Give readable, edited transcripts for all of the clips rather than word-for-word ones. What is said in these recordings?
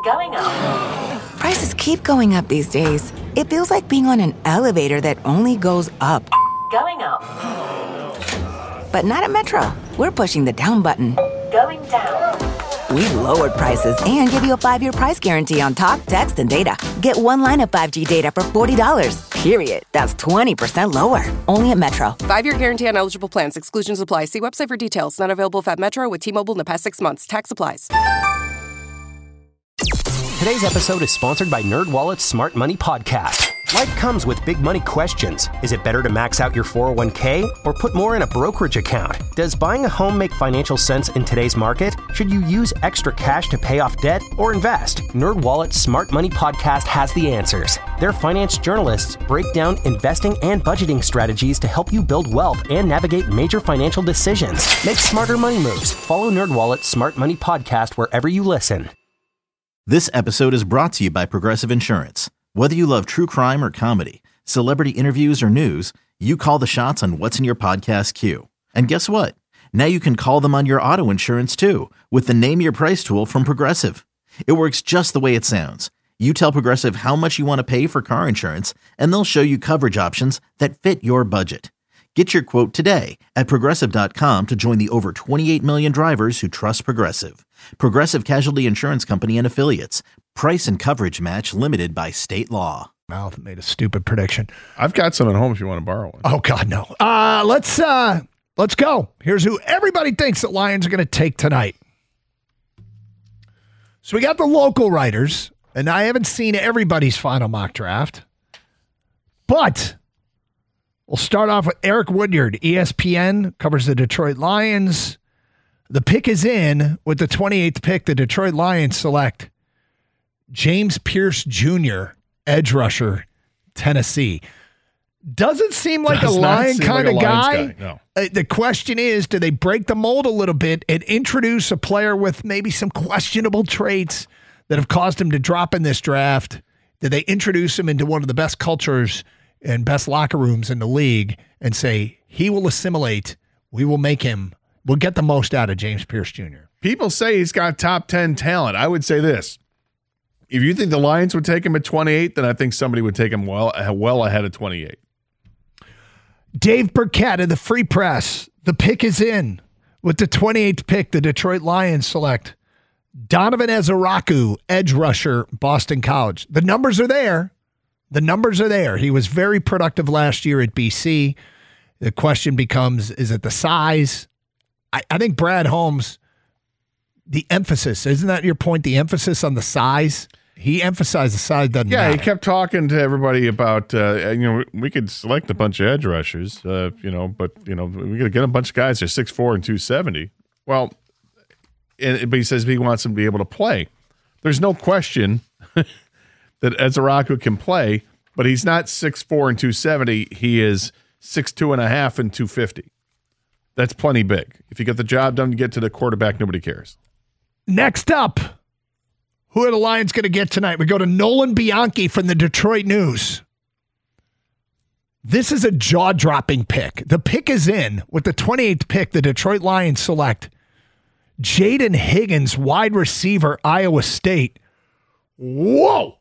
Going up. Prices keep going up these days. It feels like being on an elevator that only goes up. Going up. But not at Metro. We're pushing the down button. Going down. We've lowered prices and give you a 5-year price guarantee on talk, text, and data. Get one line of 5G data for $40, period. That's 20% lower. Only at Metro. 5-year guarantee on eligible plans. Exclusions apply. See website for details. Not available at Metro with T-Mobile in the past 6 months. Tax applies. Today's episode is sponsored by NerdWallet's Smart Money Podcast. Life comes with big money questions. Is it better to max out your 401k or put more in a brokerage account? Does buying a home make financial sense in today's market? Should you use extra cash to pay off debt or invest? NerdWallet's Smart Money Podcast has the answers. Their finance journalists break down investing and budgeting strategies to help you build wealth and navigate major financial decisions. Make smarter money moves. Follow NerdWallet's Smart Money Podcast wherever you listen. This episode is brought to you by Progressive Insurance. Whether you love true crime or comedy, celebrity interviews or news, you call the shots on what's in your podcast queue. And guess what? Now you can call them on your auto insurance too with the Name Your Price tool from Progressive. It works just the way it sounds. You tell Progressive how much you want to pay for car insurance, and they'll show you coverage options that fit your budget. Get your quote today at Progressive.com to join the over 28 million drivers who trust Progressive. Progressive Casualty Insurance Company and Affiliates. Price and coverage match limited by state law. Mouth made a stupid prediction. I've got some at home if you want to borrow one. Oh, God, no. Let's go. Here's who everybody thinks that Lions are going to take tonight. So we got the local writers, and I haven't seen everybody's final mock draft, but we'll start off with Eric Woodyard. ESPN covers the Detroit Lions. The pick is in with the 28th pick. The Detroit Lions select James Pierce Jr., edge rusher, Tennessee. Doesn't seem like a Lion kind of guy. No. The question is, do they break the mold a little bit and introduce a player with maybe some questionable traits that have caused him to drop in this draft? Did they introduce him into one of the best cultures and best locker rooms in the league and say, he will assimilate, we'll get the most out of James Pierce Jr.? People say he's got top 10 talent. I would say this. If you think the Lions would take him at 28, then I think somebody would take him well ahead of 28. Dave Burkett of the Free Press. The pick is in. With the 28th pick, the Detroit Lions select Donovan Ezaraku, edge rusher, Boston College. The numbers are there. He was very productive last year at BC. The question becomes, is it the size? I think Brad Holmes, the emphasis, isn't that your point? The emphasis on the size? He emphasized the size doesn't matter. He kept talking to everybody about, we could select a bunch of edge rushers, but we got to get a bunch of guys that are 6'4" and 270. Well, but he says he wants them to be able to play. There's no question that Ezaraku can play, but he's not 6'4" and 270. He is 6'2" and a half and 250. That's plenty big. If you get the job done to get to the quarterback, nobody cares. Next up, who are the Lions going to get tonight? We go to Nolan Bianchi from the Detroit News. This is a jaw-dropping pick. The pick is in. With the 28th pick, the Detroit Lions select Jaden Higgins, wide receiver, Iowa State. Whoa!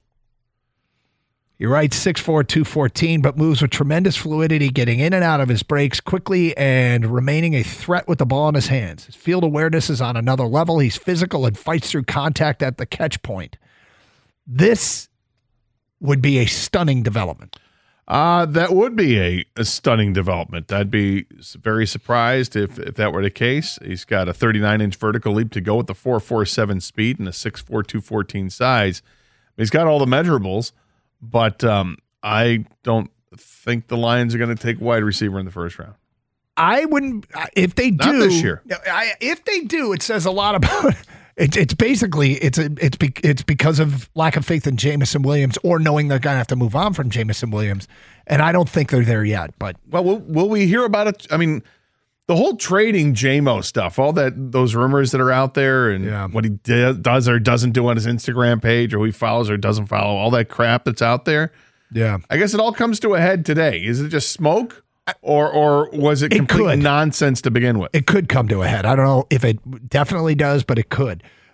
He writes 6'4", 214, but moves with tremendous fluidity, getting in and out of his breaks quickly and remaining a threat with the ball in his hands. His field awareness is on another level. He's physical and fights through contact at the catch point. This would be a stunning development. That would be a stunning development. I'd be very surprised if that were the case. He's got a 39-inch vertical leap to go with the 4.47 speed and a 6'4", 214 size. He's got all the measurables. But I don't think the Lions are going to take wide receiver in the first round. I wouldn't. If they do, not this year. If they do, it says a lot about. It's basically it's because of lack of faith in Jameson Williams or knowing they're going to have to move on from Jameson Williams, and I don't think they're there yet. But will we hear about it? I mean, the whole trading JMO stuff, all those rumors that are out there, and what he does or doesn't do on his Instagram page, or who he follows or doesn't follow, all that crap that's out there. Yeah, I guess it all comes to a head today. Is it just smoke, or was it complete nonsense to begin with? It could come to a head. I don't know if it definitely does, but it could.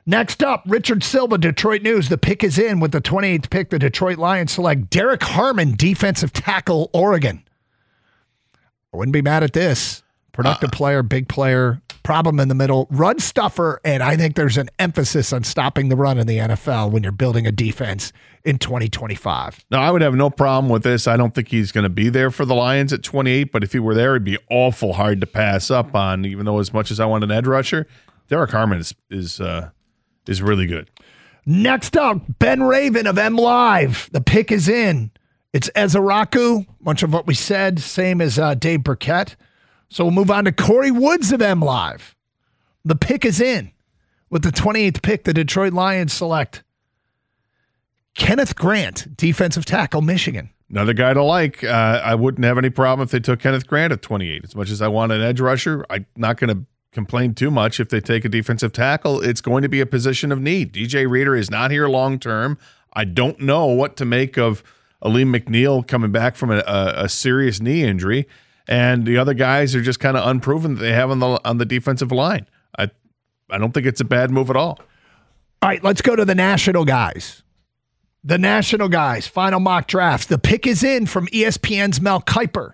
Next up, Richard Silva, Detroit News. The pick is in with the 28th pick. The Detroit Lions select Derek Harmon, defensive tackle, Oregon. I wouldn't be mad at this. Productive player, big player, problem in the middle, run stuffer, and I think there's an emphasis on stopping the run in the NFL when you're building a defense in 2025. No, I would have no problem with this. I don't think he's going to be there for the Lions at 28, but if he were there, it'd be awful hard to pass up on, even though as much as I want an edge rusher, Derek Harmon is really good. Next up, Ben Raven of M Live. The pick is in. It's Ezaraku, much of what we said, same as Dave Burkett. So we'll move on to Corey Woods of M Live. The pick is in. With the 28th pick, the Detroit Lions select Kenneth Grant, defensive tackle, Michigan. Another guy to like. I wouldn't have any problem if they took Kenneth Grant at 28. As much as I want an edge rusher, I'm not going to complain too much if they take a defensive tackle. It's going to be a position of need. DJ Reader is not here long term. I don't know what to make of Aleem McNeil coming back from a serious knee injury. And the other guys are just kind of unproven that they have on the defensive line. I don't think it's a bad move at all. All right, let's go to the national guys. The national guys, final mock drafts. The pick is in from ESPN's Mel Kiper.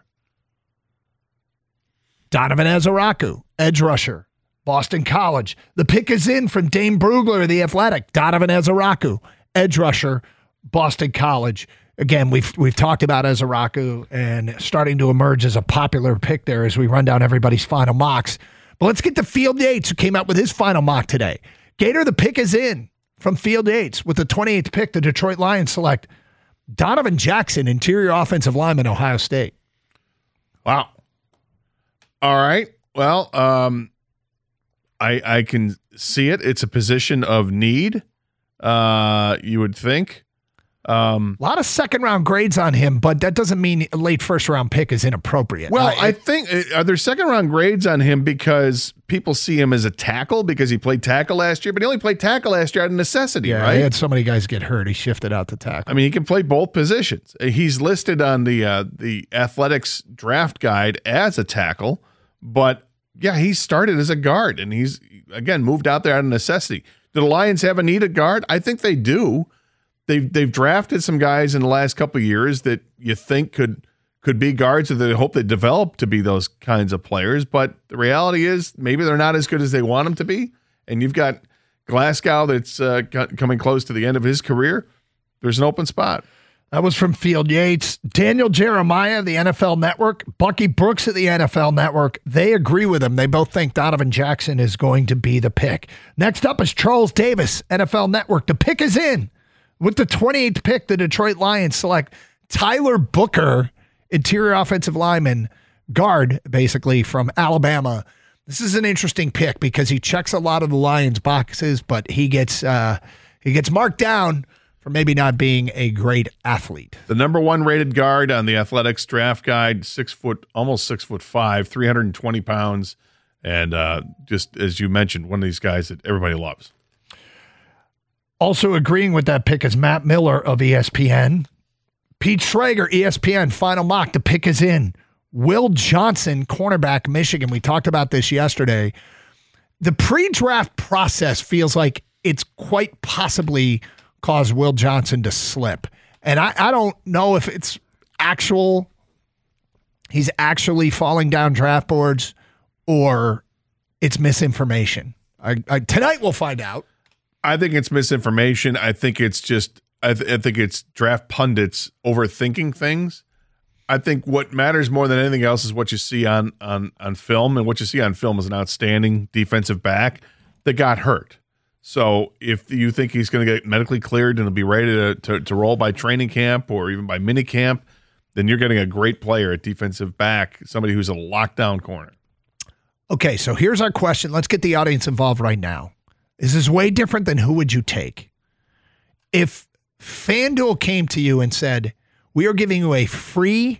Donovan Ezaraku, edge rusher, Boston College. The pick is in from Dane Brugler of The Athletic. Donovan Ezaraku, edge rusher, Boston College. Again, we've talked about Ezaraku and starting to emerge as a popular pick there as we run down everybody's final mocks. But let's get to Field Yates, who came out with his final mock today. Gator, the pick is in from Field Yates. With the 28th pick, the Detroit Lions select Donovan Jackson, interior offensive lineman, Ohio State. Wow. All right. Well, I can see it. It's a position of need, you would think. A lot of second-round grades on him, but that doesn't mean a late first-round pick is inappropriate. Well, I think, are there second-round grades on him because people see him as a tackle because he played tackle last year, but he only played tackle last year out of necessity, right? He had so many guys get hurt, he shifted out to tackle. I mean, he can play both positions. He's listed on the Athletics draft guide as a tackle, but, yeah, he started as a guard, and he's, again, moved out there out of necessity. Do the Lions have a need at guard? I think they do. They've drafted some guys in the last couple of years that you think could be guards, or they hope they develop to be those kinds of players. But the reality is maybe they're not as good as they want them to be. And you've got Glasgow that's coming close to the end of his career. There's an open spot. That was from Field Yates. Daniel Jeremiah of the NFL Network, Bucky Brooks of the NFL Network. They agree with him. They both think Donovan Jackson is going to be the pick. Next up is Charles Davis, NFL Network. The pick is in. With the 28th pick, the Detroit Lions select Tyler Booker, interior offensive lineman, guard, basically, from Alabama. This is an interesting pick because he checks a lot of the Lions' boxes, but he gets marked down for maybe not being a great athlete. The number one rated guard on the Athletics draft guide, 6 foot, almost 6'5", 320 pounds, and just as you mentioned, one of these guys that everybody loves. Also agreeing with that pick is Matt Miller of ESPN. Pete Schrager, ESPN, final mock. The pick is in. Will Johnson, cornerback, Michigan. We talked about this yesterday. The pre-draft process feels like it's quite possibly caused Will Johnson to slip. And I don't know if it's he's actually falling down draft boards or it's misinformation. Tonight we'll find out. I think it's misinformation. I think it's just I think it's draft pundits overthinking things. I think what matters more than anything else is what you see on film, and what you see on film is an outstanding defensive back that got hurt. So if you think he's going to get medically cleared and he'll be ready to roll by training camp or even by mini camp, then you're getting a great player at defensive back, somebody who's a lockdown corner. Okay, so here's our question. Let's get the audience involved right now. This is way different than who would you take. If FanDuel came to you and said, we are giving you a free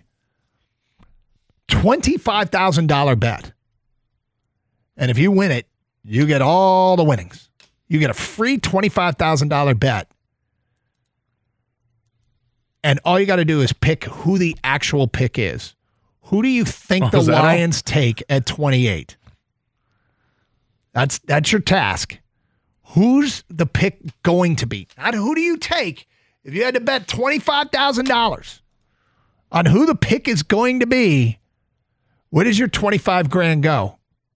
$25,000 bet, and if you win it, you get all the winnings. You get a free $25,000 bet, and all you got to do is pick who the actual pick is. Who do you think the Lions take at 28? That's your task. Who's the pick going to be? Not who do you take. If you had to bet $25,000 on who the pick is going to be, where does your 25 grand go?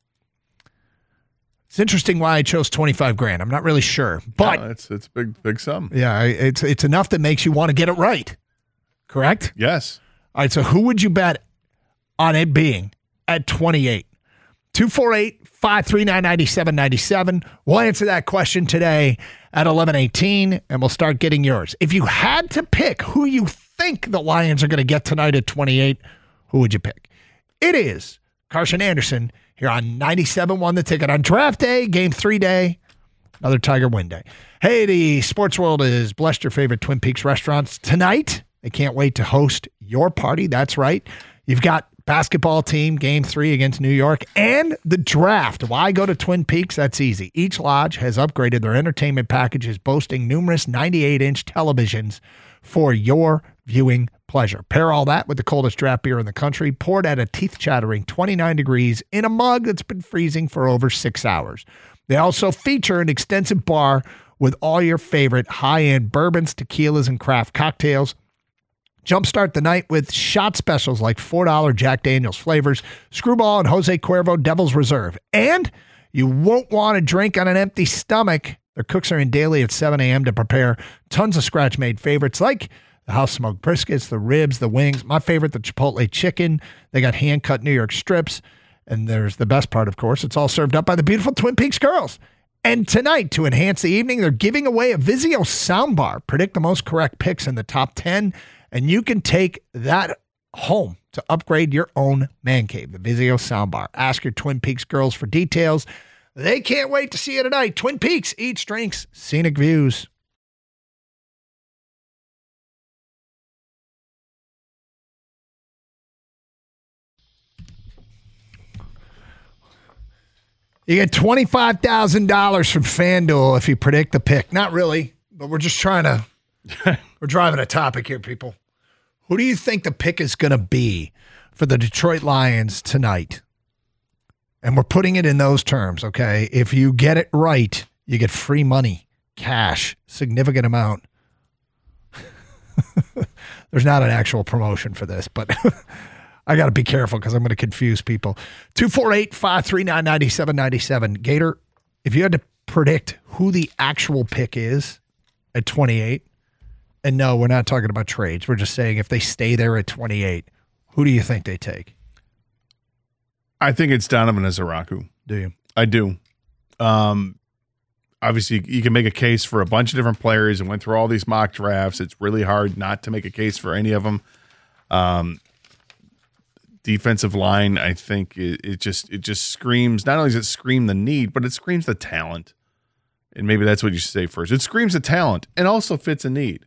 It's interesting why I chose 25 grand. I'm not really sure, but it's a big sum. Yeah, it's enough that makes you want to get it right. Correct? Yes. All right, so who would you bet on it being at 28? 248-539-9797. We'll answer that question today at 11:18, and we'll start getting yours. If you had to pick who you think the Lions are going to get tonight at 28, who would you pick? It is Carson Anderson here on 97.1 The Ticket on draft day, game 3 day, another Tiger win day. Hey, the sports world has blessed your favorite Twin Peaks restaurants tonight. They can't wait to host your party. That's right. You've got basketball team, game 3 against New York, and the draft. Why go to Twin Peaks? That's easy. Each lodge has upgraded their entertainment packages, boasting numerous 98-inch televisions for your viewing pleasure. Pair all that with the coldest draft beer in the country, poured at a teeth-chattering 29 degrees in a mug that's been freezing for over 6 hours. They also feature an extensive bar with all your favorite high-end bourbons, tequilas, and craft cocktails. Jumpstart the night with shot specials like $4 Jack Daniels flavors, Screwball and Jose Cuervo Devil's Reserve. And you won't want to drink on an empty stomach. Their cooks are in daily at 7 a.m. to prepare tons of scratch-made favorites like the house-smoked briskets, the ribs, the wings. My favorite, the Chipotle chicken. They got hand-cut New York strips. And there's the best part, of course. It's all served up by the beautiful Twin Peaks girls. And tonight, to enhance the evening, they're giving away a Vizio soundbar. Predict the most correct picks in the top 10, and you can take that home to upgrade your own man cave, the Vizio soundbar. Ask your Twin Peaks girls for details. They can't wait to see you tonight. Twin Peaks, eats, drinks, scenic views. You get $25,000 from FanDuel if you predict the pick. Not really, but we're just trying to, we're driving a topic here, people. Who do you think the pick is going to be for the Detroit Lions tonight? And we're putting it in those terms, okay? If you get it right, you get free money, cash, significant amount. There's not an actual promotion for this, but I got to be careful because I'm going to confuse people. 248-539-9797. Gator, if you had to predict who the actual pick is at 28, and no, we're not talking about trades. We're just saying if they stay there at 28, who do you think they take? I think it's Donovan Ezeraku. Do you? I do. Obviously, you can make a case for a bunch of different players and went through all these mock drafts. It's really hard not to make a case for any of them. Defensive line, I think it just screams. Not only does it scream the need, but it screams the talent. And maybe that's what you should say first. It screams the talent and also fits a need.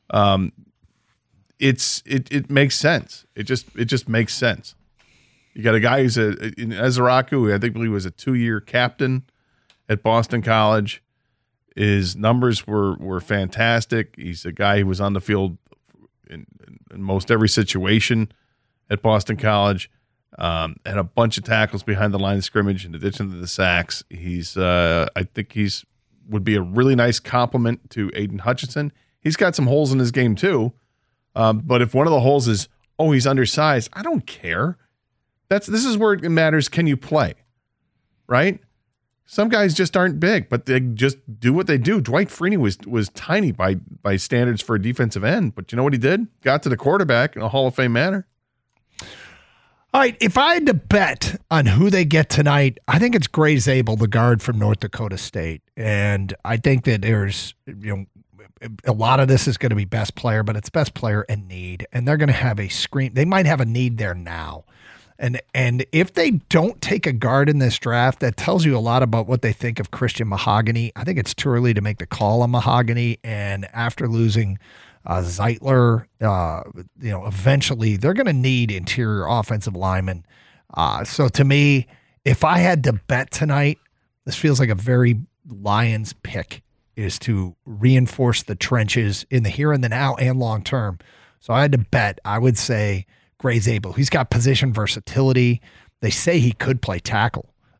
It makes sense. It just makes sense. You got a guy who's in Ezeraku, who I think was a 2-year captain at Boston College. His numbers were fantastic. He's a guy who was on the field in most every situation at Boston College. Had a bunch of tackles behind the line of scrimmage in addition to the sacks. I think would be a really nice compliment to Aiden Hutchinson. He's got some holes in his game too. But if one of the holes is, he's undersized, I don't care. This is where it matters. Can you play? Right? Some guys just aren't big, but they just do what they do. Dwight Freeney was tiny by standards for a defensive end, but you know what he did? Got to the quarterback in a Hall of Fame manner. All right, if I had to bet on who they get tonight, I think it's Gray Zabel, the guard from North Dakota State. And I think that there's, a lot of this is going to be best player, but it's best player and need. And they're going to have a screen. They might have a need there now. And if they don't take a guard in this draft, that tells you a lot about what they think of Christian Mahogany. I think it's too early to make the call on Mahogany. And after losing Zeitler, eventually they're going to need interior offensive linemen. So to me, if I had to bet tonight, this feels like a very Lions pick, is to reinforce the trenches in the here and the now and long term. So I had to bet, I would say Gray Zabel. He's got position versatility. They say he could play tackle.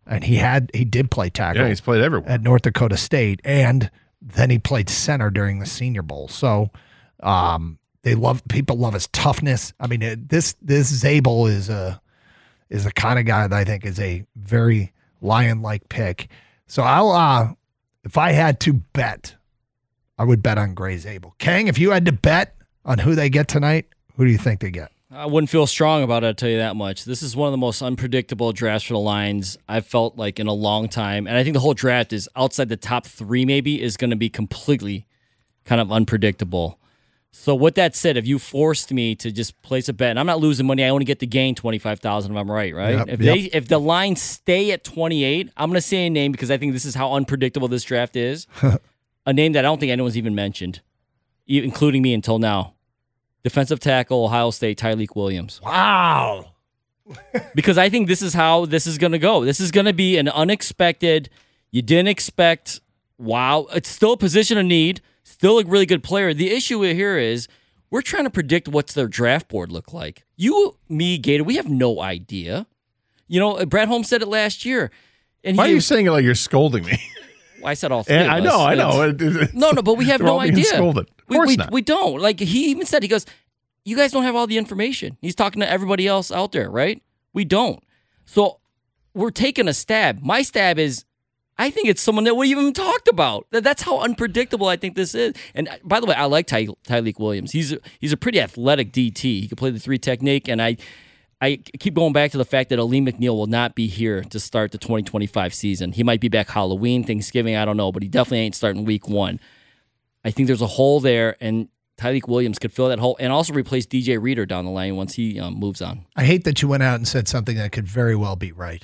And he did play tackle. Yeah, he's played everywhere. At North Dakota State, and then he played center during the Senior Bowl. So people love his toughness. I mean, this Zabel is the kind of guy that I think is a very Lion-like pick. So if I had to bet, I would bet on Gray Zabel. Kang, if you had to bet on who they get tonight, who do you think they get? I wouldn't feel strong about it, I'll tell you that much. This is one of the most unpredictable drafts for the Lions I've felt like in a long time. And I think the whole draft is outside the top 3 maybe is going to be completely kind of unpredictable. So with that said, if you forced me to just place a bet, and I'm not losing money, I only get to gain $25,000 if I'm right? Yep, if the Lions stay at 28, I'm going to say a name because I think this is how unpredictable this draft is. A name that I don't think anyone's even mentioned, including me until now. Defensive tackle, Ohio State, Tyleik Williams. Wow. Because I think this is how this is going to go. This is going to be an unexpected, you didn't expect, wow. It's still a position of need, still a really good player. The issue here is we're trying to predict what's their draft board look like. You, me, Gator, we have no idea. You know, Brad Holmes said it last year. And Why are you saying it like you're scolding me? I said all 3 of us. I know. No, but we have no idea. Scolded. Of course not. We don't. Like, he even said, he goes, you guys don't have all the information. He's talking to everybody else out there, right? We don't. So we're taking a stab. My stab is, I think it's someone that we even talked about. That's how unpredictable I think this is. And by the way, I like Tyleik Williams. He's a pretty athletic DT. He can play the 3 technique, and I keep going back to the fact that Aleem McNeil will not be here to start the 2025 season. He might be back Halloween, Thanksgiving, I don't know, but he definitely ain't starting week 1. I think there's a hole there, and Tyleik Williams could fill that hole and also replace DJ Reader down the line once he moves on. I hate that you went out and said something that could very well be right.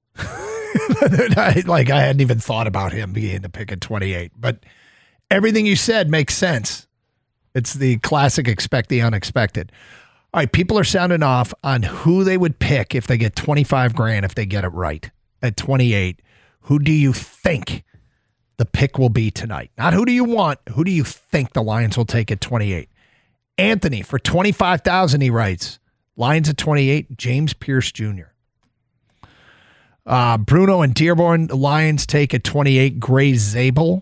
I hadn't even thought about him being the pick at 28, but everything you said makes sense. It's the classic expect the unexpected. All right, people are sounding off on who they would pick if they get $25,000 if they get it right at 28. Who do you think the pick will be tonight? Not who do you want. Who do you think the Lions will take at 28? Anthony, for $25,000, he writes, Lions at 28, James Pierce Jr. Bruno and Dearborn, the Lions take at 28, Gray Zabel.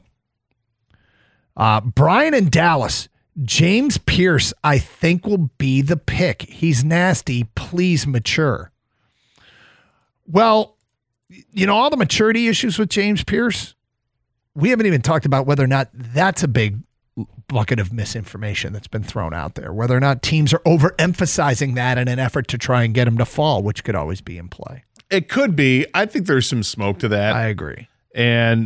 Brian in Dallas, James Pierce, I think, will be the pick. He's nasty. Please mature. Well, you know, all the maturity issues with James Pierce, we haven't even talked about whether or not that's a big bucket of misinformation that's been thrown out there, whether or not teams are overemphasizing that in an effort to try and get him to fall, which could always be in play. It could be. I think there's some smoke to that. I agree. And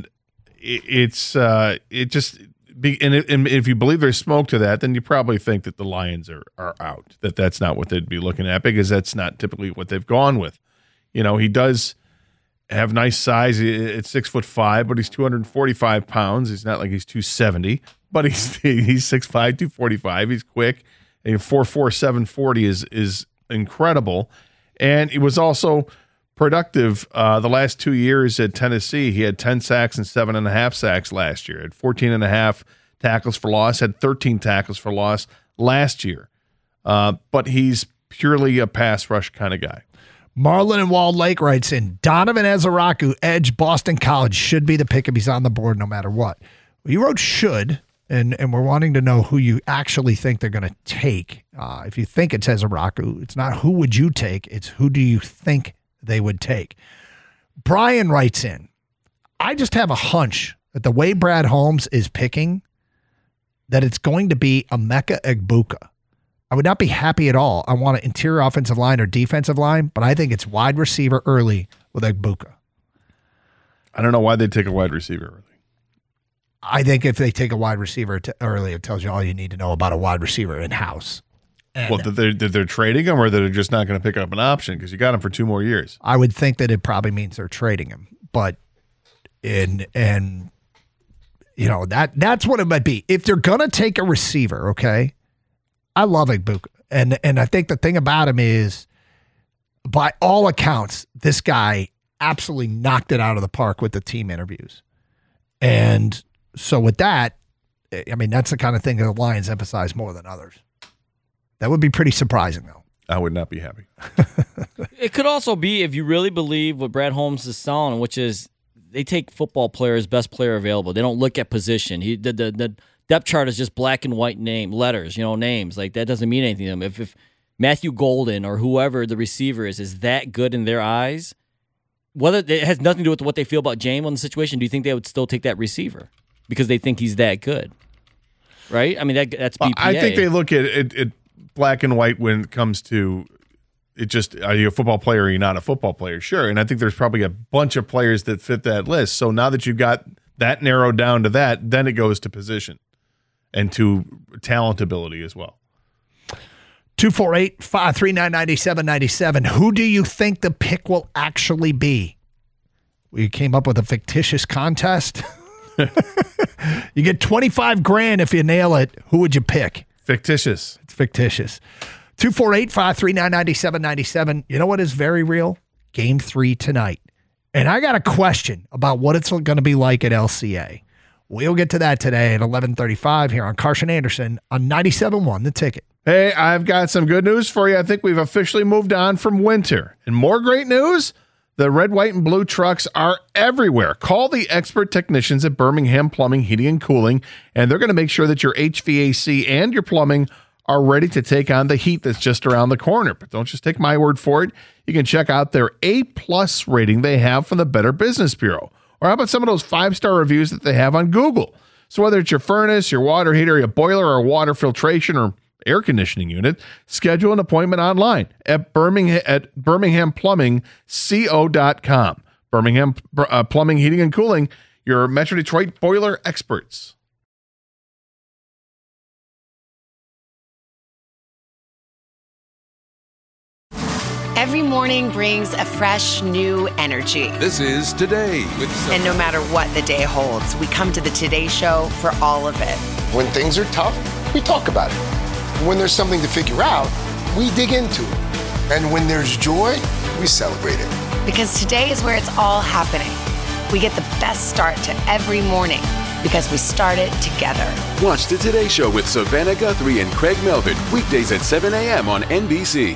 and if you believe there's smoke to that, then you probably think that the Lions are out, that's not what they'd be looking at, because that's not typically what they've gone with. You know, he does have nice size. It's 6'5", but he's 245 pounds. He's not like he's 270, but he's 6'5", 245. He's quick. And 4'4", 740 is incredible. And he was also productive the last 2 years at Tennessee. He had 10 sacks and 7.5 sacks last year. Had 14.5 tackles for loss. Had 13 tackles for loss last year. But he's purely a pass rush kind of guy. Marlon in Walled Lake writes in, Donovan Ezaraku, edge, Boston College, should be the pick if he's on the board no matter what. Well, you wrote should, and we're wanting to know who you actually think they're going to take. If you think it's Ezaraku, it's not who would you take, it's who do you think they would take. Brian writes in, I just have a hunch that the way Brad Holmes is picking, that it's going to be Emeka Egbuka. I would not be happy at all. I want an interior offensive line or defensive line, but I think it's wide receiver early with Egbuka. I don't know why they'd take a wide receiver early. I think if they take a wide receiver early, it tells you all you need to know about a wide receiver in-house. Well, that they're trading him, or that they're just not going to pick up an option because you got him for 2 more years? I would think that it probably means they're trading him, but you know, that's what it might be. If they're going to take a receiver, okay, I love Egbuka. And I think the thing about him is, by all accounts, this guy absolutely knocked it out of the park with the team interviews. And so with that, I mean, that's the kind of thing that the Lions emphasize more than others. That would be pretty surprising, though. I would not be happy. It could also be if you really believe what Brad Holmes is selling, which is they take football players, best player available. They don't look at position. The depth chart is just black and white letters, names. Like, that doesn't mean anything to them. If Matthew Golden or whoever the receiver is that good in their eyes, whether it has nothing to do with what they feel about James on the situation, do you think they would still take that receiver because they think he's that good? Right? I mean, that's BPA. I think they look at it black and white when it comes to it. Just, are you a football player or are you not a football player? Sure. And I think there's probably a bunch of players that fit that list. So now that you've got that narrowed down to that, then it goes to position and to talent ability as well. 248-539-9797. Who do you think the pick will actually be? We came up with a fictitious contest. You get $25,000 if you nail it. Who would you pick? Fictitious. It's fictitious. 248-539-9797. You know what is very real? Game 3 tonight. And I got a question about what it's going to be like at LCA. We'll get to that today at 11:35 here on Carson Anderson on 97.1 The Ticket. Hey, I've got some good news for you. I think we've officially moved on from winter. And more great news, the red, white, and blue trucks are everywhere. Call the expert technicians at Birmingham Plumbing, Heating, and Cooling, and they're going to make sure that your HVAC and your plumbing are ready to take on the heat that's just around the corner. But don't just take my word for it. You can check out their A+ rating they have from the Better Business Bureau. Or how about some of those 5-star reviews that they have on Google? So whether it's your furnace, your water heater, your boiler, or water filtration, or air conditioning unit, schedule an appointment online at birminghamplumbingco.com. Birmingham Plumbing, Heating, and Cooling, your Metro Detroit boiler experts. Every morning brings a fresh, new energy. This is Today with And no matter what the day holds, we come to the Today Show for all of it. When things are tough, we talk about it. When there's something to figure out, we dig into it. And when there's joy, we celebrate it. Because today is where it's all happening. We get the best start to every morning because we start it together. Watch the Today Show with Savannah Guthrie and Craig Melvin, weekdays at 7 a.m. on NBC.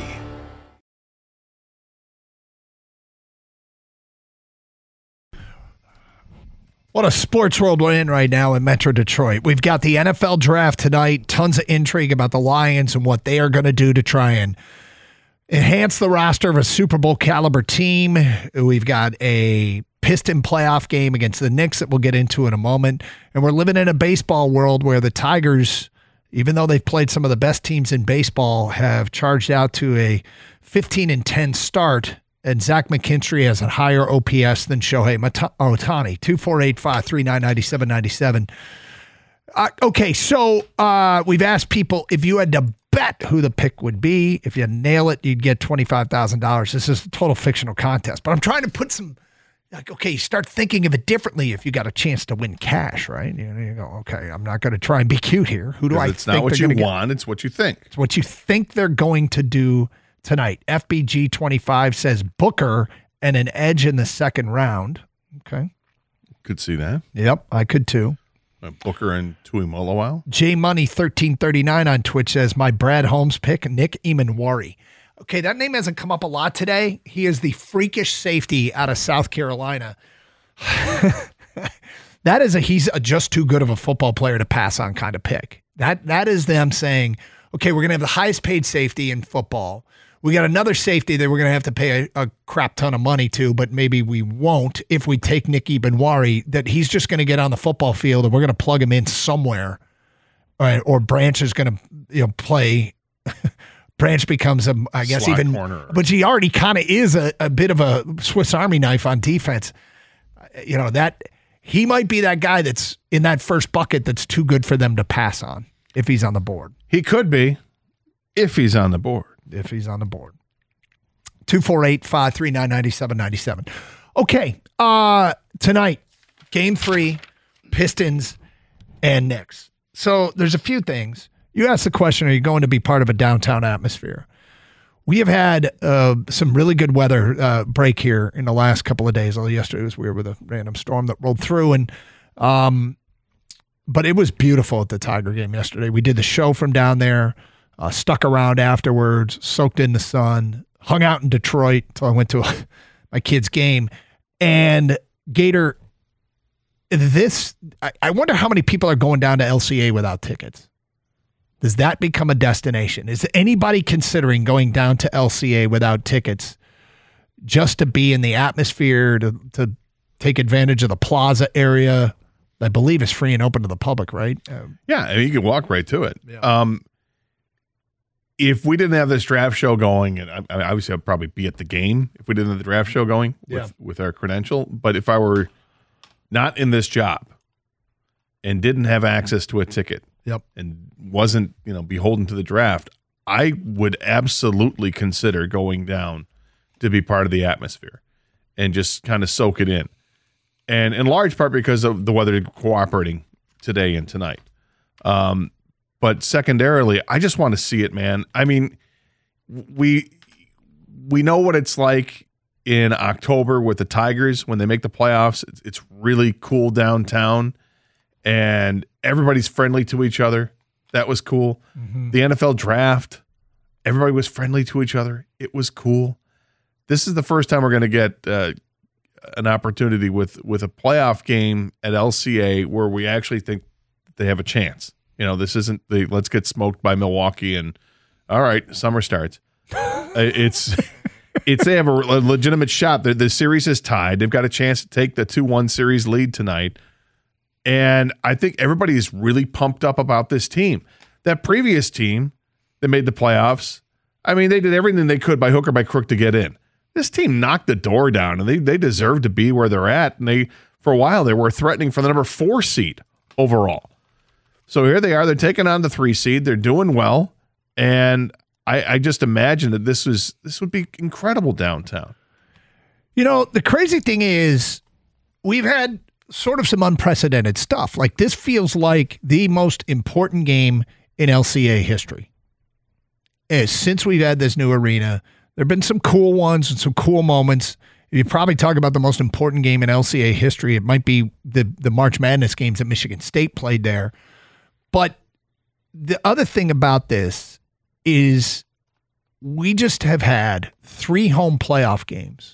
What a sports world we're in right now in Metro Detroit. We've got the NFL draft tonight, tons of intrigue about the Lions and what they are going to do to try and enhance the roster of a Super Bowl caliber team. We've got a Piston playoff game against the Knicks that we'll get into in a moment. And we're living in a baseball world where the Tigers, even though they've played some of the best teams in baseball, have charged out to a 15-10 start. And Zach McKinstry has a higher OPS than Shohei Ohtani. 248-539-9797. Okay, so we've asked people if you had to bet who the pick would be. If you nail it, you'd get $25,000. This is a total fictional contest. But I'm trying to put some, you start thinking of it differently if you got a chance to win cash, right? You go, okay, I'm not going to try and be cute here. Who do I think it's not what you want, it's what you think. It's what you think they're going to do tonight. FBG25 says Booker and an edge in the second round. Okay. Could see that. Yep, I could too. Booker and Tuimoloau. JMoney1339 on Twitch says, my Brad Holmes pick, Nick Emanwari. Okay, that name hasn't come up a lot today. He is the freakish safety out of South Carolina. He's just too good of a football player to pass on kind of pick. That is them saying, okay, we're going to have the highest paid safety in football. We got another safety that we're going to have to pay a crap ton of money to, but maybe we won't if we take Nick Emanwari, that he's just going to get on the football field and we're going to plug him in somewhere. Or Branch is going to play. Branch becomes, I guess, slot even corner. But he already kind of is a bit of a Swiss Army knife on defense. That he might be that guy that's in that first bucket that's too good for them to pass on if he's on the board. He could be if he's on the board. 248-539-9797. Okay, tonight, Game 3, Pistons and Knicks. So there's a few things. You asked the question, are you going to be part of a downtown atmosphere? We have had some really good weather break here in the last couple of days. Although yesterday was weird with a random storm that rolled through. But it was beautiful at the Tiger game yesterday. We did the show from down there. stuck around afterwards, soaked in the sun, hung out in Detroit until I went to my kid's game. And Gator, I wonder how many people are going down to LCA without tickets. Does that become a destination? Is anybody considering going down to LCA without tickets just to be in the atmosphere, to take advantage of the plaza area? I believe it's free and open to the public, right? Yeah, I mean, you can walk right to it. Yeah. If we didn't have this draft show going, and obviously I'd probably be at the game if we didn't have the draft show going with our credential. But if I were not in this job and didn't have access to a ticket and wasn't, beholden to the draft, I would absolutely consider going down to be part of the atmosphere and just kind of soak it in. And in large part because of the weather cooperating today and tonight. But secondarily, I just want to see it, man. I mean, we know what it's like in October with the Tigers when they make the playoffs. It's really cool downtown, and everybody's friendly to each other. That was cool. Mm-hmm. The NFL draft, everybody was friendly to each other. It was cool. This is the first time we're going to get an opportunity with a playoff game at LCA where we actually think they have a chance. This isn't the let's get smoked by Milwaukee and all right, summer starts. It's they have a legitimate shot. The series is tied. They've got a chance to take the 2-1 series lead tonight. And I think everybody is really pumped up about this team. That previous team that made the playoffs, I mean, they did everything they could by hook or by crook to get in. This team knocked the door down, and they deserve to be where they're at. And for a while, they were threatening for the number 4 seed overall. So here they are. They're taking on the 3 seed. They're doing well. And I just imagine that this would be incredible downtown. The crazy thing is we've had sort of some unprecedented stuff. Like this feels like the most important game in LCA history. Since we've had this new arena, there have been some cool ones and some cool moments. If you probably talk about the most important game in LCA history, it might be the March Madness games that Michigan State played there. But the other thing about this is we just have had 3 home playoff games.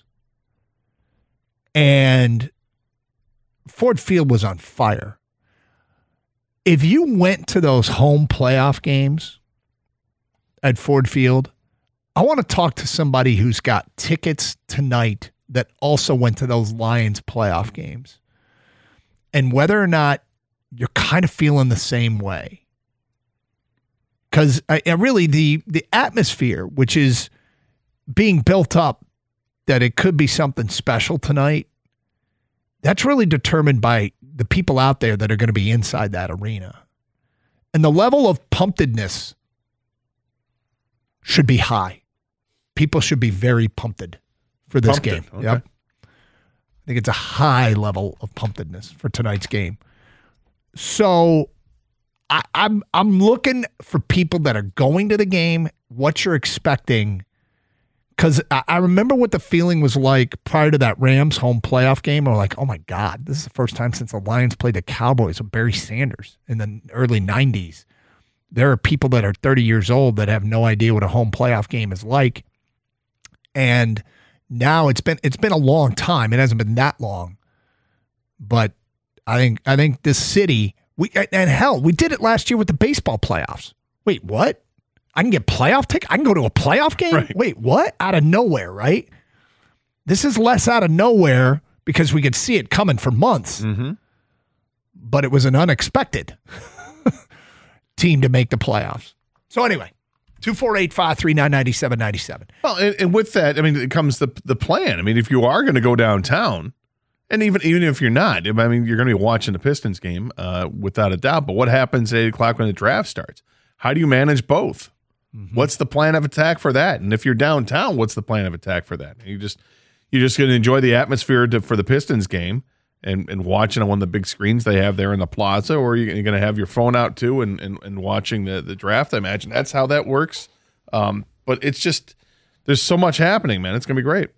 And Ford Field was on fire. If you went to those home playoff games at Ford Field, I want to talk to somebody who's got tickets tonight that also went to those Lions playoff games. And whether or not you're kind of feeling the same way. Because really the atmosphere, which is being built up that it could be something special tonight, that's really determined by the people out there that are going to be inside that arena. And the level of pumpedness should be high. People should be very pumped for this game. Okay. Yep. I think it's a high level of pumpedness for tonight's game. So I'm looking for people that are going to the game, what you're expecting, because I remember what the feeling was like prior to that Rams home playoff game. We're like, oh my God, this is the first time since the Lions played the Cowboys with Barry Sanders in the early 90s. There are people that are 30 years old that have no idea what a home playoff game is like. And now it's been a long time. It hasn't been that long. But I think this city, we did it last year with the baseball playoffs. Wait, what? I can get playoff tickets? I can go to a playoff game? Right. Wait, what? Out of nowhere, right? This is less out of nowhere because we could see it coming for months. Mm-hmm. But it was an unexpected team to make the playoffs. So anyway, 248-539-9797. Well, and with that, I mean, it comes the plan. I mean, if you are going to go downtown, and even if you're not, I mean, you're going to be watching the Pistons game without a doubt. But what happens at 8 o'clock when the draft starts? How do you manage both? Mm-hmm. What's the plan of attack for that? And if you're downtown, what's the plan of attack for that? You're just going to enjoy the atmosphere for the Pistons game and watching on one of the big screens they have there in the plaza, or you're going to have your phone out too and watching the draft. I imagine that's how that works. But it's just there's so much happening, man. It's going to be great.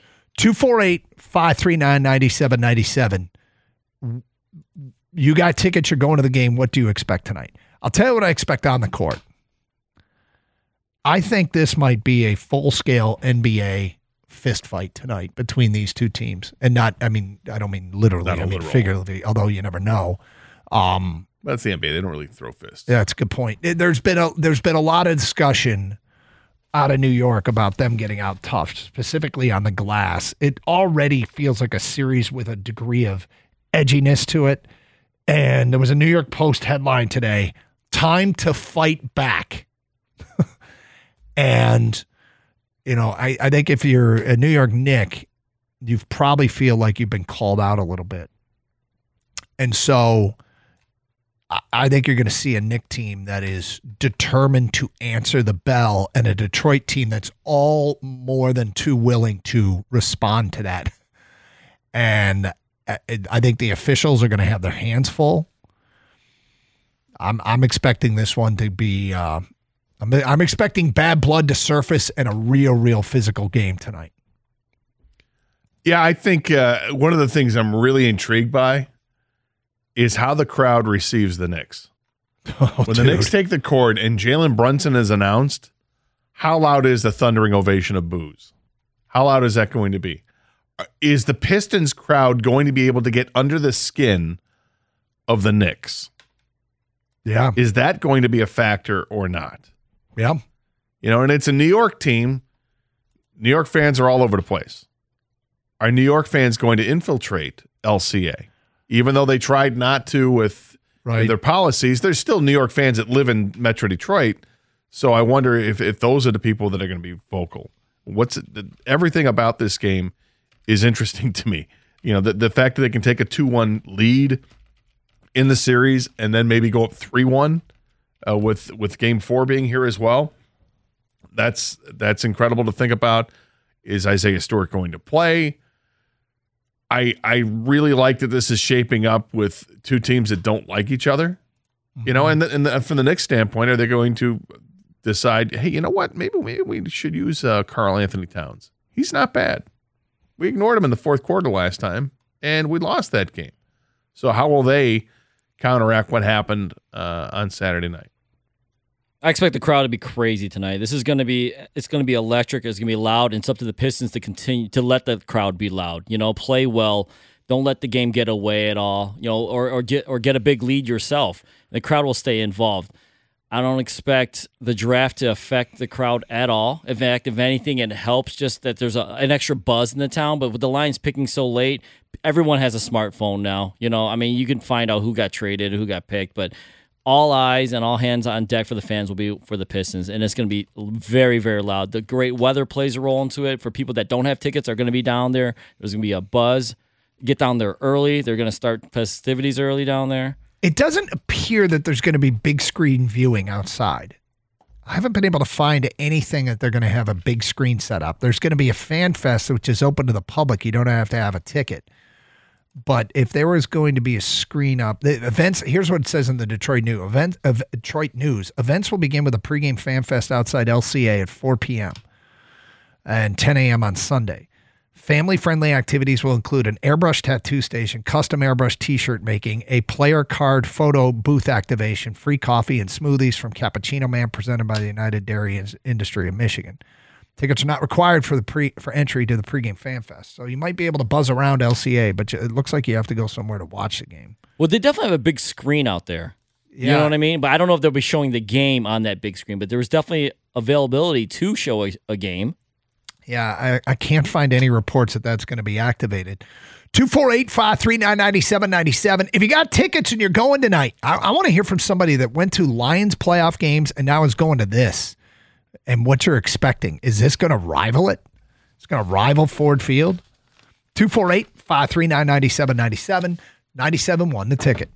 248-539-9797. You got tickets, you're going to the game. What do you expect tonight? I'll tell you what I expect on the court. I think this might be a full-scale NBA fist fight tonight between these two teams. And I don't mean literally, I mean figuratively, although you never know. That's the NBA. They don't really throw fists. Yeah, that's a good point. There's been a lot of discussion out of New York about them getting out tough, specifically on the glass. It already feels like a series with a degree of edginess to it. And there was a New York Post headline today, "Time to fight back." And, I think if you're a New York Knick, you probably feel like you've been called out a little bit. And so I think you're going to see a Knick team that is determined to answer the bell and a Detroit team that's all more than too willing to respond to that. And I think the officials are going to have their hands full. I'm expecting this one to be I'm expecting bad blood to surface and a real physical game tonight. Yeah, I think one of the things I'm really intrigued by is how the crowd receives the Knicks. When the Knicks take the court and Jalen Brunson is announced, how loud is the thundering ovation of boos? How loud is that going to be? Is the Pistons crowd going to be able to get under the skin of the Knicks? Yeah. Is that going to be a factor or not? Yeah. And it's a New York team. New York fans are all over the place. Are New York fans going to infiltrate LCA? Even though they tried not to with their policies, there's still New York fans that live in Metro Detroit. So I wonder if those are the people that are going to be vocal. Everything about this game is interesting to me. The fact that they can take a 2-1 lead in the series and then maybe go up 3-1 with Game 4 being here as well. That's incredible to think about. Is Isaiah Stewart going to play? I really like that this is shaping up with two teams that don't like each other. And from the Knicks standpoint, are they going to decide, hey, you know what? Maybe we should use Karl Anthony Towns. He's not bad. We ignored him in the fourth quarter last time, and we lost that game. So how will they counteract what happened on Saturday night? I expect the crowd to be crazy tonight. It's going to be electric. It's going to be loud. And it's up to the Pistons to continue to let the crowd be loud. Play well. Don't let the game get away at all. Or get a big lead yourself. The crowd will stay involved. I don't expect the draft to affect the crowd at all. In fact, if anything, it helps just that there's an extra buzz in the town. But with the Lions picking so late, everyone has a smartphone now. You can find out who got traded, who got picked, but all eyes and all hands on deck for the fans will be for the Pistons, and it's going to be very, very loud. The great weather plays a role into it. For people that don't have tickets are going to be down there. There's going to be a buzz. Get down there early. They're going to start festivities early down there. It doesn't appear that there's going to be big screen viewing outside. I haven't been able to find anything that they're going to have a big screen set up. There's going to be a fan fest, which is open to the public. You don't have to have a ticket. But if there was going to be a screen up, the events, here's what it says in the Detroit News. Events will begin with a pregame fan fest outside LCA at 4 p.m. and 10 a.m. on Sunday. Family-friendly activities will include an airbrush tattoo station, custom airbrush t-shirt making, a player card photo booth activation, free coffee and smoothies from Cappuccino Man presented by the United Dairy Industry of Michigan. Tickets are not required for entry to the pregame fan fest. So you might be able to buzz around LCA, but it looks like you have to go somewhere to watch the game. Well, they definitely have a big screen out there. You know what I mean? But I don't know if they'll be showing the game on that big screen, but there was definitely availability to show a game. Yeah, I can't find any reports that that's going to be activated. 248-539-9797. If you got tickets and you're going tonight, I want to hear from somebody that went to Lions playoff games and now is going to this. And what you're expecting. Is this going to rival it? It's going to rival Ford Field? 248-539-9797. 97-1, the ticket.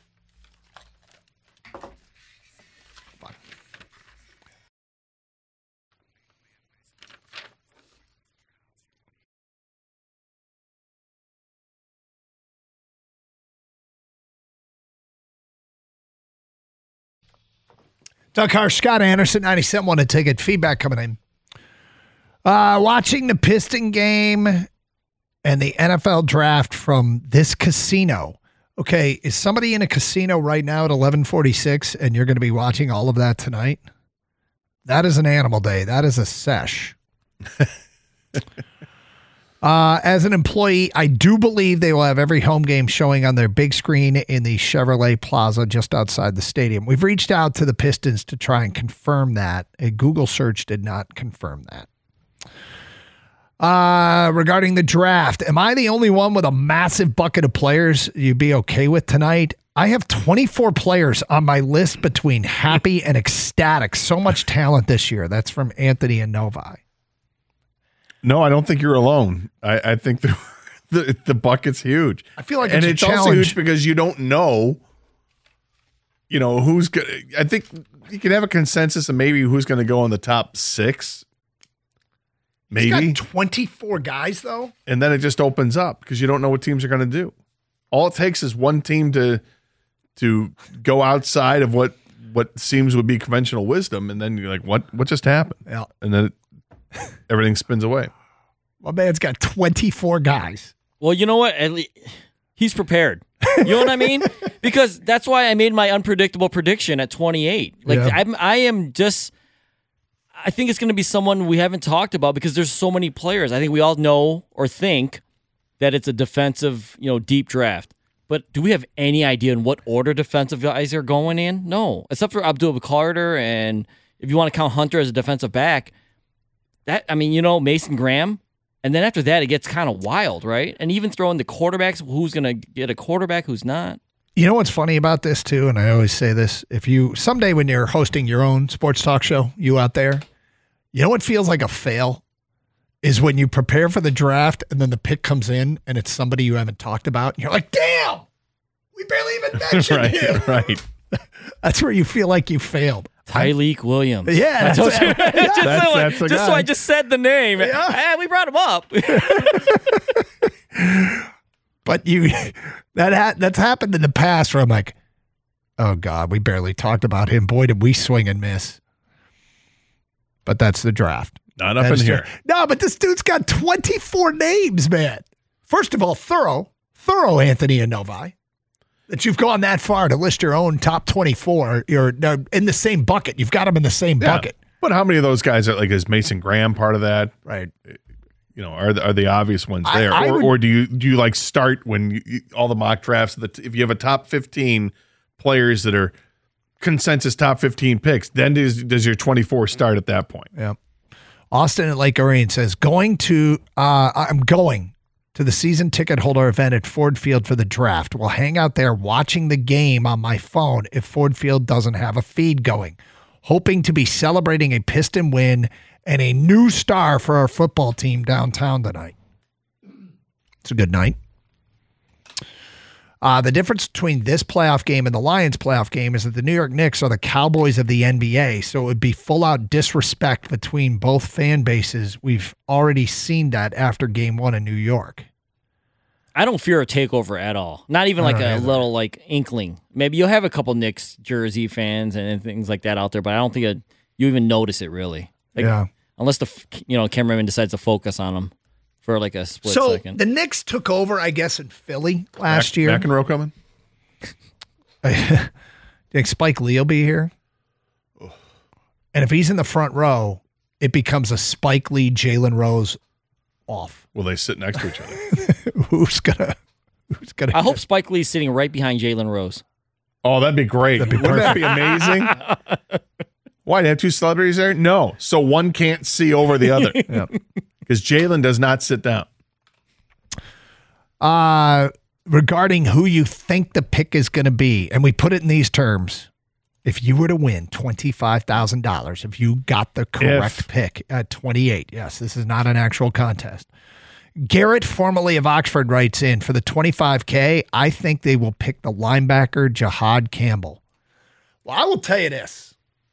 Doug Harsh, Scott Anderson, 97-1 a ticket. Feedback coming in. Watching the Piston game and the NFL draft from this casino. Okay, is somebody in a casino right now at 11:46 and you're going to be watching all of that tonight? That is an animal day. That is a sesh. As an employee, I do believe they will have every home game showing on their big screen in the Chevrolet Plaza just outside the stadium. We've reached out to the Pistons to try and confirm that. A Google search did not confirm that. Regarding the draft, am I the only one with a massive bucket of players you'd be okay with tonight? I have 24 players on my list between happy and ecstatic. So much talent this year. That's from Anthony and Novi. No, I don't think you're alone. I think the bucket's huge. I feel like it's a also challenge huge because you don't know, who's going to. I think you can have a consensus of maybe who's going to go in the top 6. Maybe. He's got 24 guys, though. And then it just opens up because you don't know what teams are going to do. All it takes is one team to go outside of what seems would be conventional wisdom, and then you're like, what just happened? Yeah. And then everything spins away. My man's got 24 guys. Well, you know what? He's prepared. You know what I mean? Because that's why I made my unpredictable prediction at 28. I think it's going to be someone we haven't talked about because there's so many players. I think we all know or think that it's a defensive, deep draft. But do we have any idea in what order defensive guys are going in? No, except for Abdul Carter, and if you want to count Hunter as a defensive back, Mason Graham. And then after that, it gets kind of wild, right? And even throwing the quarterbacks, who's going to get a quarterback, who's not. You know what's funny about this, too, and I always say this, if you, someday when you're hosting your own sports talk show, you out there, you know what feels like a fail? Is when you prepare for the draft and then the pick comes in and it's somebody you haven't talked about. And you're like, damn, we barely even mentioned him. Right. That's where you feel like you failed. Tyleek Williams. Yeah. That's the guy. So I just said the name. Yeah. We brought him up. But that's happened in the past where I'm like, oh, God, we barely talked about him. Boy, did we swing and miss. But that's the draft. Not up in here. No, but this dude's got 24 names, man. First of all, thorough Anthony and Novi. That you've gone that far to list your own top 24. You're in the same bucket. You've got them in the same bucket. But how many of those guys are is Mason Graham part of that? Right. Are the obvious ones there, or do you start when all the mock drafts? If you have a top 15 players that are consensus top 15 picks, then does your 24 start at that point? Yeah. Austin at Lake Orion says, I'm going to the season ticket holder event at Ford Field for the draft. We'll hang out there watching the game on my phone if Ford Field doesn't have a feed going. Hoping to be celebrating a Piston win and a new star for our football team downtown tonight. It's a good night. The difference between this playoff game and the Lions playoff game is that the New York Knicks are the Cowboys of the NBA, so it would be full-out disrespect between both fan bases. We've already seen that after Game 1 in New York. I don't fear a takeover at all. Not even like a little inkling. Maybe you'll have a couple Knicks jersey fans and things like that out there, but I don't think you even notice it really. Unless the cameraman decides to focus on them for a split second. So the Knicks took over, I guess, in Philly last year. McEnroe coming? Do you think Spike Lee will be here? And if he's in the front row, it becomes a Spike Lee, Jalen Rose off. Will they sit next to each other? Who's gonna? I hope Spike Lee's sitting right behind Jalen Rose. Oh, that'd be great. Wouldn't that be amazing? Why, do you have two celebrities there? No. So one can't see over the other. Because Jalen does not sit down. Regarding who you think the pick is going to be, and we put it in these terms, if you were to win $25,000, if you got the correct pick at 28, yes, this is not an actual contest. Garrett, formerly of Oxford, writes in, for the $25K, I think they will pick the linebacker Jahad Campbell. Well, I will tell you this.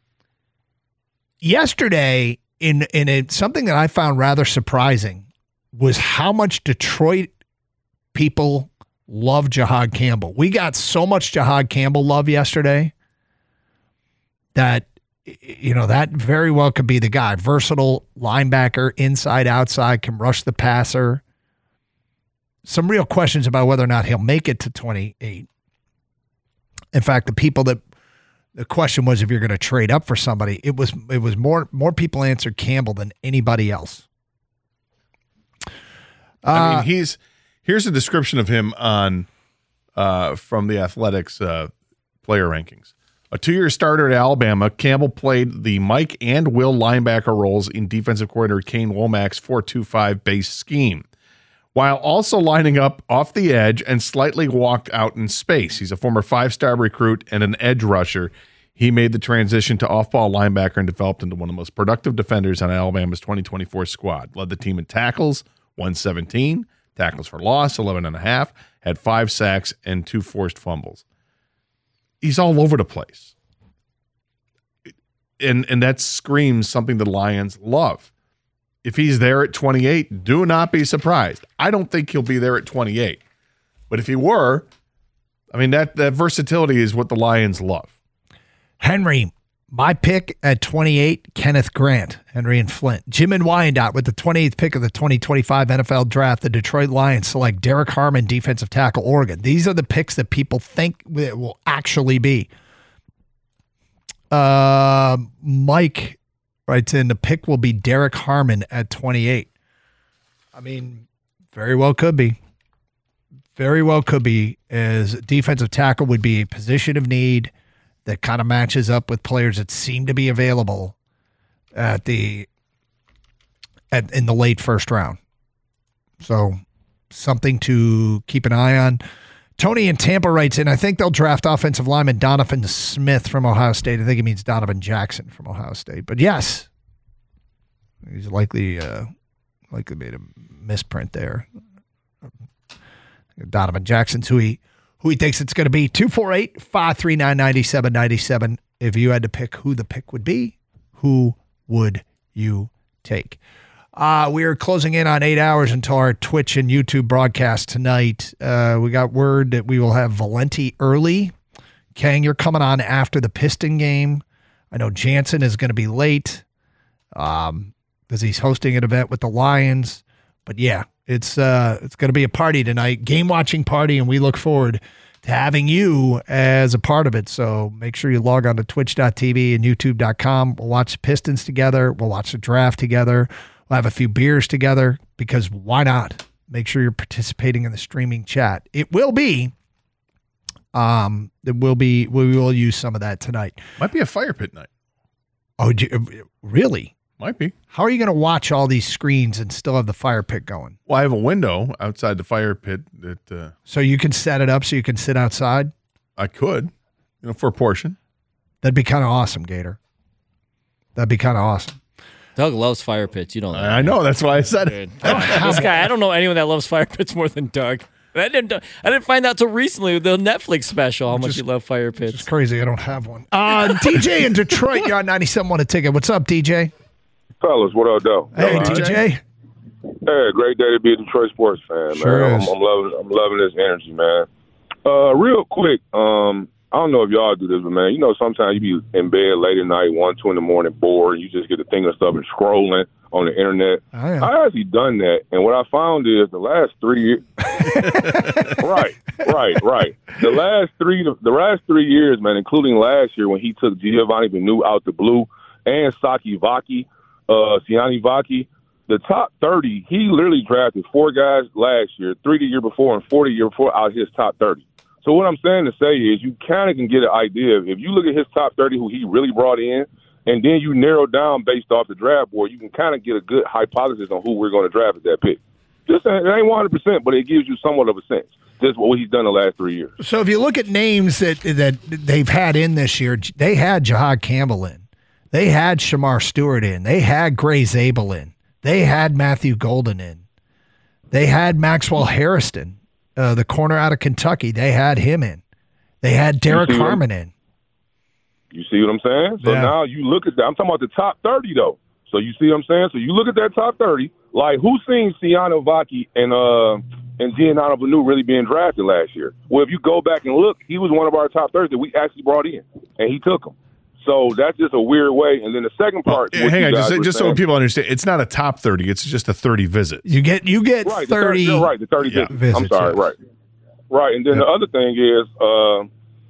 Yesterday, in something that I found rather surprising, was how much Detroit people love Jahad Campbell. We got so much Jahad Campbell love yesterday that, that very well could be the guy. Versatile linebacker, inside, outside, can rush the passer. Some real questions about whether or not he'll make it to 28. In fact, the people that The question was if you're going to trade up for somebody. It was more people answered Campbell than anybody else. I mean, here's a description of him on from the Athletics player rankings. A 2-year starter at Alabama, Campbell played the Mike and Will linebacker roles in defensive coordinator Kane Womack's 4-2-5 base scheme, while also lining up off the edge and slightly walked out in space. He's a former 5-star recruit and an edge rusher. He made the transition to off-ball linebacker and developed into one of the most productive defenders on Alabama's 2024 squad. Led the team in tackles, 117, tackles for loss, 11.5, had 5 sacks and 2 forced fumbles. He's all over the place. And that screams something the Lions love. If he's there at 28, do not be surprised. I don't think he'll be there at 28. But if he were, I mean, that versatility is what the Lions love. Henry, my pick at 28, Kenneth Grant, Henry and Flint. Jim and Wyandotte with the 28th pick of the 2025 NFL Draft. The Detroit Lions select Derek Harmon, defensive tackle, Oregon. These are the picks that people think it will actually be. Mike writes in, the pick will be Derek Harmon at 28. I mean, very well could be. Very well could be, as defensive tackle would be a position of need that kind of matches up with players that seem to be available in the late first round. So something to keep an eye on. Tony in Tampa writes in, I think they'll draft offensive lineman Donovan Smith from Ohio State. I think he means Donovan Jackson from Ohio State. But yes, he's likely made a misprint there. Donovan Jackson's who he thinks it's going to be. 248-539-9797. If you had to pick who the pick would be, who would you take? We are closing in on 8 hours until our Twitch and YouTube broadcast tonight. We got word that we will have Valenti early. Kang, you're coming on after the Piston game. I know Jansen is going to be late because he's hosting an event with the Lions. But yeah, it's going to be a party tonight, game watching party, and we look forward to having you as a part of it. So make sure you log on to twitch.tv and youtube.com. We'll watch the Pistons together. We'll watch the draft together. We'll have a few beers together, because why not? Make sure you're participating in the streaming chat. We will use some of that tonight. Might be a fire pit night. Oh, really? Might be. How are you going to watch all these screens and still have the fire pit going? Well, I have a window outside the fire pit that. So you can set it up so you can sit outside? I could, for a portion. That'd be kind of awesome, Gator. That'd be kind of awesome. Doug loves fire pits. You don't know. I know. That's why I said it. This guy, I don't know anyone that loves fire pits more than Doug. I didn't find out till recently with the Netflix special how much you love fire pits. It's crazy. I don't have one. DJ in Detroit, you're on 97.1 a ticket. What's up, DJ? Fellas, what up, though? Hey, DJ. Hey, great day to be a Detroit sports fan, sure man. I'm loving this energy, man. Real quick, I don't know if y'all do this, but man, sometimes you be in bed late at night, 1, 2 in the morning, bored, and you just get to thinking of stuff and scrolling on the internet. Oh, yeah. I actually done that, and what I found is the last 3 years. right. The last 3 years, man, including last year when he took Giovanni Benu out the blue and Siani Vaki, the top 30, he literally drafted 4 guys last year, 3 the year before, and 4 the year before out of his top 30. So what I'm saying to say is you kind of can get an idea of, if you look at his top 30, who he really brought in, and then you narrow down based off the draft board, you can kind of get a good hypothesis on who we're going to draft at that pick. Just, it ain't 100%, but it gives you somewhat of a sense. Just what he's done the last 3 years. So if you look at names that they've had in this year, they had Jahad Campbell in. They had Shamar Stewart in. They had Gray Zabel in. They had Matthew Golden in. They had Maxwell Harrison, the corner out of Kentucky. They had him in. They had Derek Harmon in. You see what I'm saying? So now you look at that. I'm talking about the top 30, though. So you see what I'm saying? So you look at that top 30. Like, who's seen Siani Vaki and Giovanni Benu really being drafted last year? Well, if you go back and look, he was one of our top 30 that we actually brought in, and he took him. So that's just a weird way. And then the second part. Hang on, just so people understand, it's not a top 30. It's just a 30 visit. You get right, 30. The 30 visits. visits. I'm sorry, right. And then the other thing is,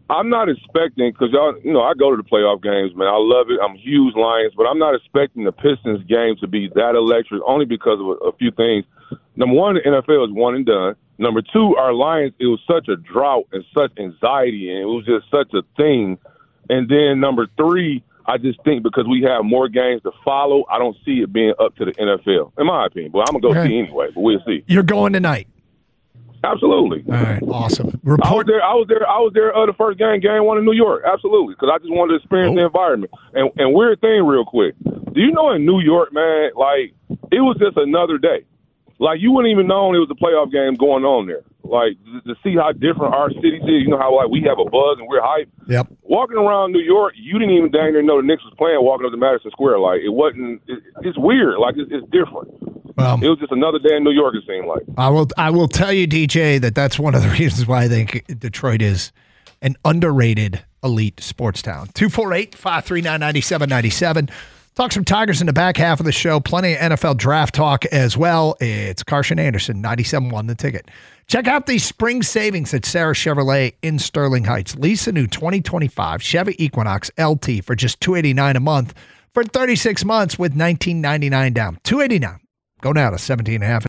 I'm not expecting, because y'all, I go to the playoff games, man. I love it. I'm a huge Lions, but I'm not expecting the Pistons game to be that electric, only because of a few things. Number one, the NFL is one and done. Number two, our Lions, it was such a drought and such anxiety, and it was just such a thing. And then number three, I just think because we have more games to follow, I don't see it being up to the NFL, in my opinion. But I'm going to go see anyway, but we'll see. You're going tonight? Absolutely. All right, awesome. I was there the first game one in New York. Absolutely, because I just wanted to experience the environment. And weird thing, real quick. Do you know in New York, man, like, it was just another day. Like, you wouldn't even know it was a playoff game going on there. Like, to see how different our cities is, how, like, we have a buzz and we're hyped. Yep. Walking around New York, you didn't even dang near know the Knicks was playing walking up to Madison Square. Like, it wasn't – it's weird. Like, it's different. It was just another day in New York, it seemed like. I will tell you, DJ, that's one of the reasons why I think Detroit is an underrated elite sports town. 248-539-9797. Talk some Tigers in the back half of the show. Plenty of NFL draft talk as well. It's Carson Anderson, 97.1 The Ticket. Check out the spring savings at Sarah Chevrolet in Sterling Heights. Lease a new 2025 Chevy Equinox LT for just $289 a month for 36 months with $19.99 down. $289. Go now to 17.5.